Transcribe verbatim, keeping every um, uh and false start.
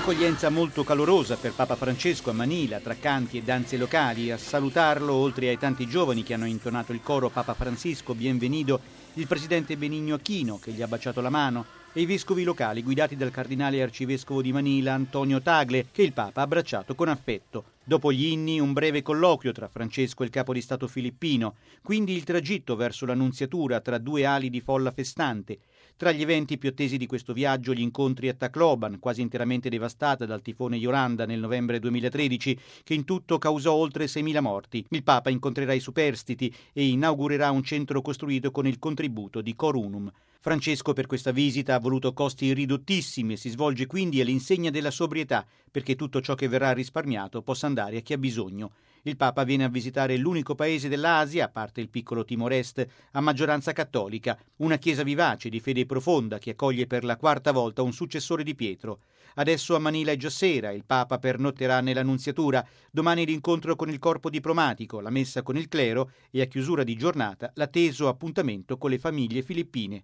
Un'accoglienza molto calorosa per Papa Francesco a Manila, tra canti e danze locali. A salutarlo, oltre ai tanti giovani che hanno intonato il coro Papa Francisco, bienvenido, il presidente Benigno Aquino, che gli ha baciato la mano, e i vescovi locali guidati dal cardinale arcivescovo di Manila Antonio Tagle, che il Papa ha abbracciato con affetto. Dopo gli inni, un breve colloquio tra Francesco e il capo di Stato filippino, quindi il tragitto verso l'Annunziatura tra due ali di folla festante. Tra gli eventi più attesi di questo viaggio, gli incontri a Tacloban, quasi interamente devastata dal tifone Yoranda nel novembre duemilatredici, che in tutto causò oltre seimila morti. Il Papa incontrerà i superstiti e inaugurerà un centro costruito con il contributo di Cor Unum. Francesco per questa visita ha voluto costi ridottissimi e si svolge quindi all'insegna della sobrietà, perché tutto ciò che verrà risparmiato possa andare a chi ha bisogno. Il Papa viene a visitare l'unico paese dell'Asia, a parte il piccolo Timor-Est, a maggioranza cattolica, una chiesa vivace di fede profonda che accoglie per la quarta volta un successore di Pietro. Adesso a Manila è già sera, il Papa pernotterà nell'Annunziatura, domani l'incontro con il corpo diplomatico, la messa con il clero e a chiusura di giornata l'atteso appuntamento con le famiglie filippine.